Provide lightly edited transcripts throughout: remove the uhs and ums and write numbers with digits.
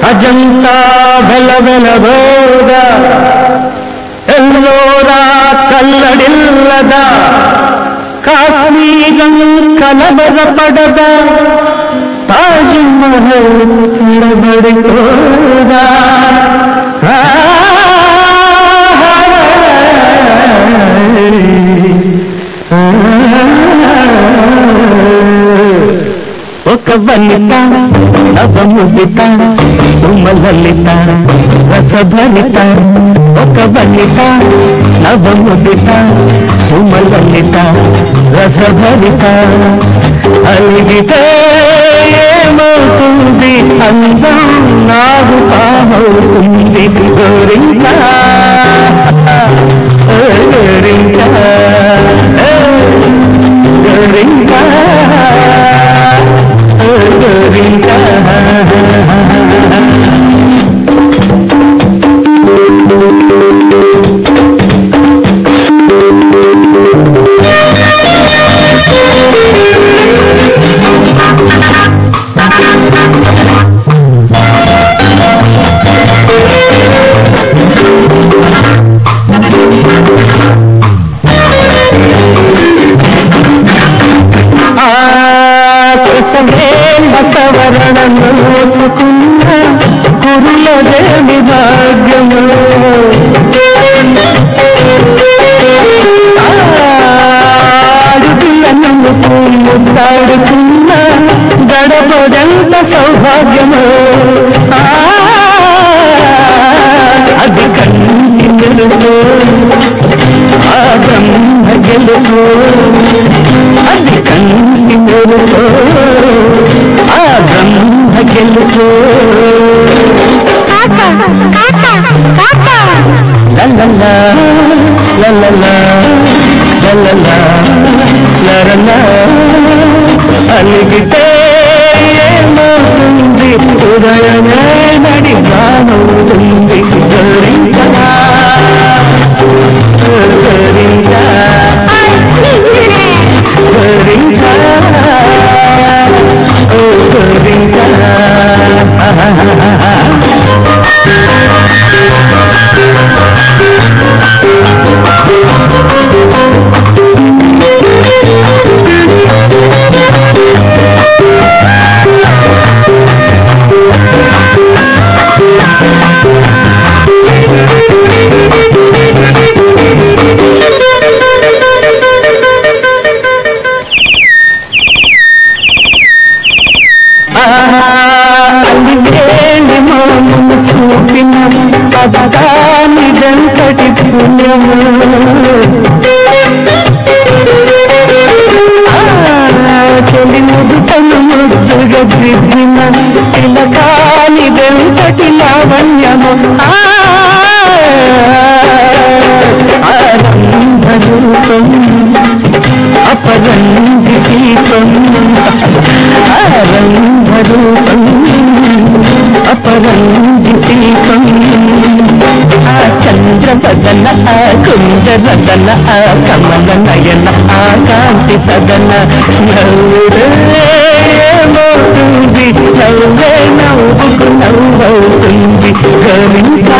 అజంతా వెలవెలబోద ఎల్లోరా కల్లడిల్లద కాశ్మీరం కలవరపడద తాజ్మహల్ తడబడిపోదా ఒక వనిత నవముదిత సుమలలిత రసభరిత ఒక వనిత నవముదిత సుమలలిత రసభరిత అలిగితే ఏమవుతుంది అందం నాకు కామవుతుంది గోరింక గోరింక గోరింక వాతావరణముకున్న కురులదేమి భాగ్యము ఆడుపిల్లను ముద్దాడుకున్న గడపదంత సౌభాగ్యము అది కన్ని మెరుపు ఆ బ్రహ్మ గెలుపు అది కన్ని మెరుపు ఆ బ్రహ్మ గెలుపు లల్లలా లల్లలా లల్లలా లరలా అలిగితే ఏమవుతుంది ఉదయమే నడిగానవుతుంది గోరింకా గోరింకా గోరింకా ఓ గోరింకా చూపిన పదాని వెంకటి పుణ్యము చెలి ముదుటను ముద్దుగా దిద్దిన తిలకాని వెంకటి లావణ్యము ఆరంభరూపం అపరంజి దీపం ఆరంభరూపం అపరంజి దీపం ఆ చంద్రవదన ఆ కుందరదన ఆ కమల నయన ఆ కాంతి సదన నవ్వుతుంది నవ్వే నవ్వుకు నవ్వవుతుంది గోరింకా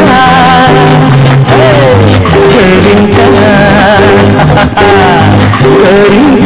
గోరింకా గోరింకా